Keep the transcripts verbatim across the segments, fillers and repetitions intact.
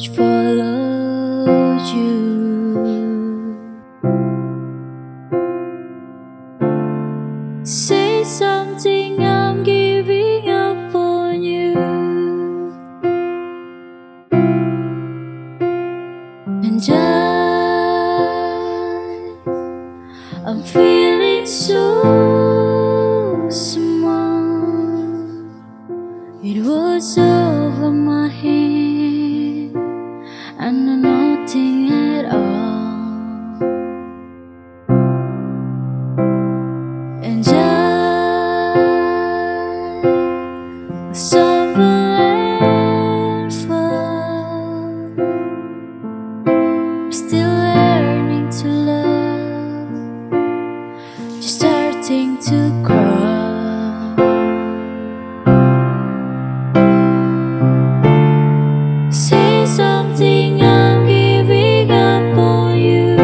which followed you. Say something, I'm giving up on you. And I, I'm feeling so small. It was over my head, and nothing at all. And I was stumble and fall. I'm still learning to love, just starting to crawl. Say something, I'm giving up on you.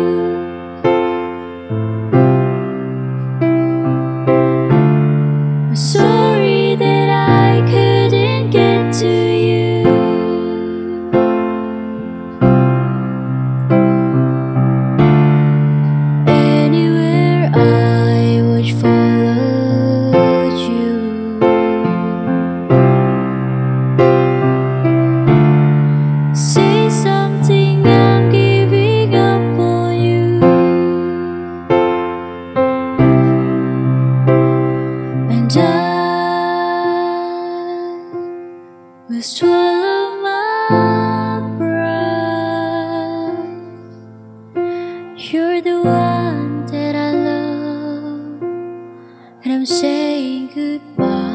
I'm sorry that I couldn't get to you. Anywhere I would follow you. Say something, I'm giving up on you. And I will swallow my pride. You're the one that I love, and I'm saying goodbye.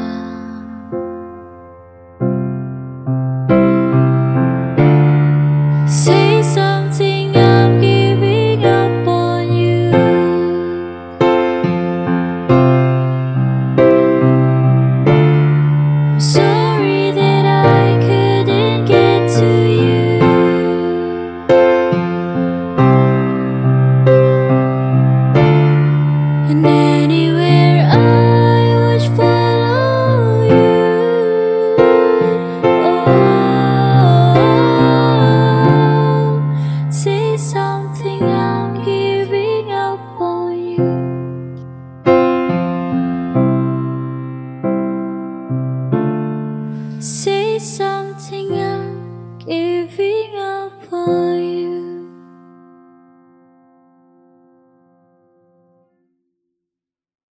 Say something, I'm giving up on you. I'm sorry that I couldn't get to you. And anywhere I would follow you. Oh, say something, I'm giving up on you. Say something, I'm giving up on you.